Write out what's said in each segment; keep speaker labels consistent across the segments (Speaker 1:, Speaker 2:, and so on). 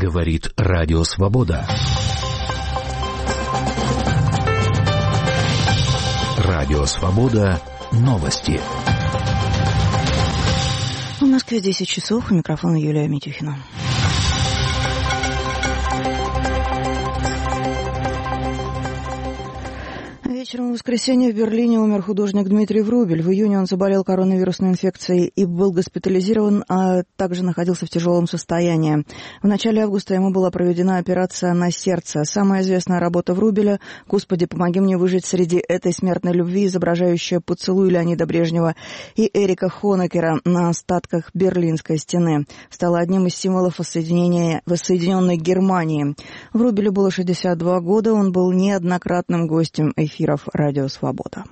Speaker 1: Говорит Радио Свобода. Радио Свобода. Новости.
Speaker 2: В Москве 10 часов. У микрофона Юлия Митюхина. Вечером в воскресенье в Берлине умер художник Дмитрий Врубель. В июне он заболел коронавирусной инфекцией и был госпитализирован, а также находился в тяжелом состоянии. В начале августа ему была проведена операция на сердце. Самая известная работа Врубеля «Господи, помоги мне выжить среди этой смертной любви», изображающая поцелуй Леонида Брежнева и Эрика Хонекера на остатках Берлинской стены, стала одним из символов воссоединенной Германии. Врубелю было 62 года, он был неоднократным гостем эфира Радио Свобода.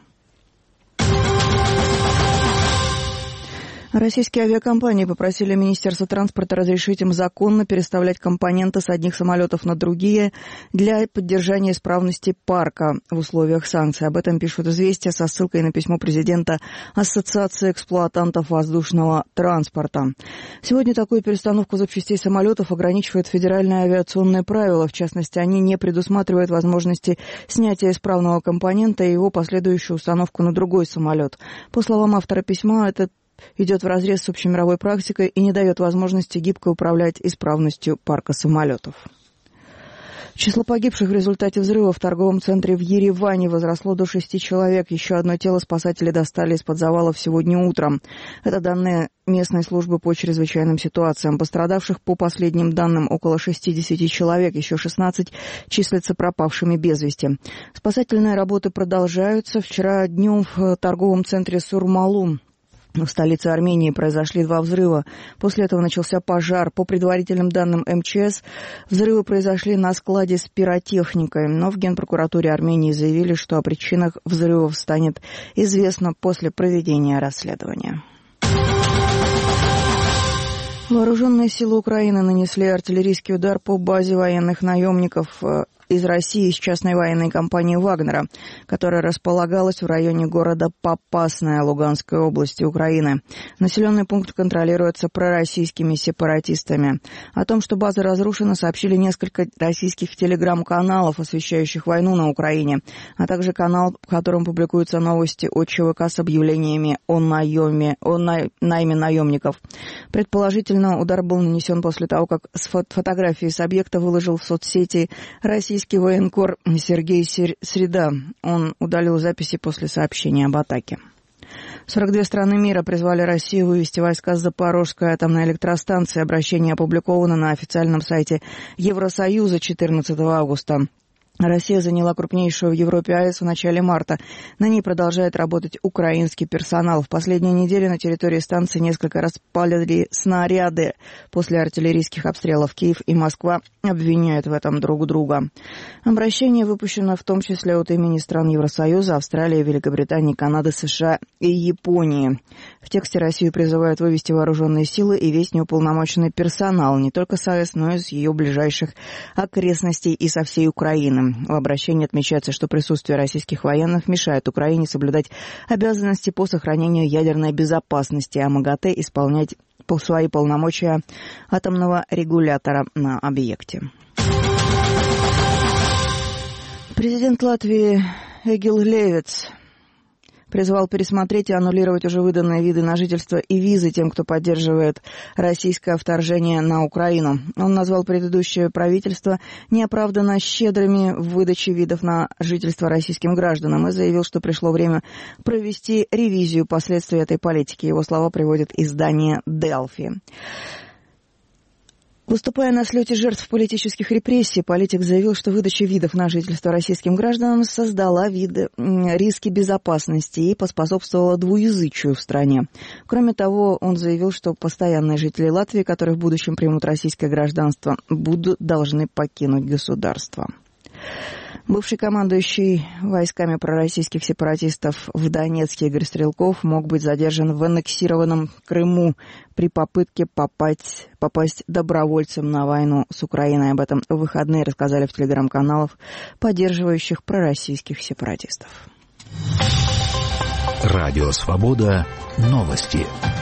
Speaker 2: Российские авиакомпании попросили Министерство транспорта разрешить им законно переставлять компоненты с одних самолетов на другие для поддержания исправности парка в условиях санкций. Об этом пишут «Известия» со ссылкой на письмо президента Ассоциации эксплуатантов воздушного транспорта. Сегодня такую перестановку запчастей самолетов ограничивает федеральное авиационное правило. В частности, они не предусматривают возможности снятия исправного компонента и его последующую установку на другой самолет. По словам автора письма, это идет вразрез с общемировой практикой и не дает возможности гибко управлять исправностью парка самолетов. Число погибших в результате взрыва в торговом центре в Ереване возросло до 6 человек. Еще одно тело спасатели достали из-под завалов сегодня утром. Это данные местной службы по чрезвычайным ситуациям. Пострадавших, по последним данным, около 60 человек. Еще 16 числятся пропавшими без вести. Спасательные работы продолжаются. Вчера днем в торговом центре Сурмалу в столице Армении произошли 2 взрыва. После этого начался пожар. По предварительным данным МЧС, взрывы произошли на складе с пиротехникой. Но в Генпрокуратуре Армении заявили, что о причинах взрывов станет известно после проведения расследования. Вооруженные силы Украины нанесли артиллерийский удар по базе военных наемников из России с частной военной компании «Вагнера», которая располагалась в районе города Попасная Луганской области Украины. Населенный пункт контролируется пророссийскими сепаратистами. О том, что база разрушена, сообщили несколько российских телеграм-каналов, освещающих войну на Украине, а также канал, в котором публикуются новости от ЧВК с объявлениями о найме наемников. Предположительно, удар был нанесен после того, как фотографии с объекта выложил в соцсети российский военкор Сергей Среда. Он удалил записи после сообщения об атаке. 42 страны мира призвали Россию вывести войска с Запорожской атомной электростанции. Обращение опубликовано на официальном сайте Евросоюза 14 августа. Россия заняла крупнейшую в Европе АЭС в начале марта. На ней продолжает работать украинский персонал. В последние недели на территории станции несколько раз палили снаряды. После артиллерийских обстрелов Киев и Москва обвиняют в этом друг друга. Обращение выпущено в том числе от имени стран Евросоюза, Австралии, Великобритании, Канады, США и Японии. В тексте Россию призывают вывести вооруженные силы и весь неуполномоченный персонал не только с АЭС, но и с ее ближайших окрестностей и со всей Украины. В обращении отмечается, что присутствие российских военных мешает Украине соблюдать обязанности по сохранению ядерной безопасности, а МАГАТЭ исполнять свои полномочия атомного регулятора на объекте. Президент Латвии Эгил Левитс призвал пересмотреть и аннулировать уже выданные виды на жительство и визы тем, кто поддерживает российское вторжение на Украину. Он назвал предыдущее правительство неоправданно щедрыми в выдаче видов на жительство российским гражданам и заявил, что пришло время провести ревизию последствий этой политики. Его слова приводит издание «Делфи». Выступая на слете жертв политических репрессий, политик заявил, что выдача видов на жительство российским гражданам создала риски безопасности и поспособствовала двуязычию в стране. Кроме того, он заявил, что постоянные жители Латвии, которые в будущем примут российское гражданство, должны покинуть государство. Бывший командующий войсками пророссийских сепаратистов в Донецке Игорь Стрелков мог быть задержан в аннексированном Крыму при попытке попасть добровольцем на войну с Украиной. Об этом в выходные рассказали в телеграм-каналах, поддерживающих пророссийских сепаратистов.
Speaker 1: Радио Свобода. Новости.